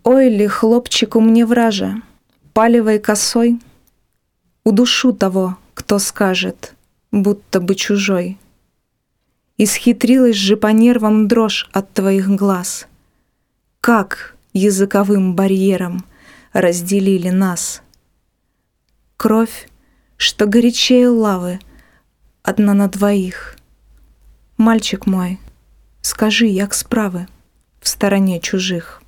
Ой ли, хлопчику мне вража, палевой косой, удушу того, кто скажет, будто бы чужой. Исхитрилась же по нервам дрожь от твоих глаз. Как языковым барьером разделили нас? Кровь, что горячее лавы, одна на двоих. Мальчик мой, скажи, як справы в стороне чужих.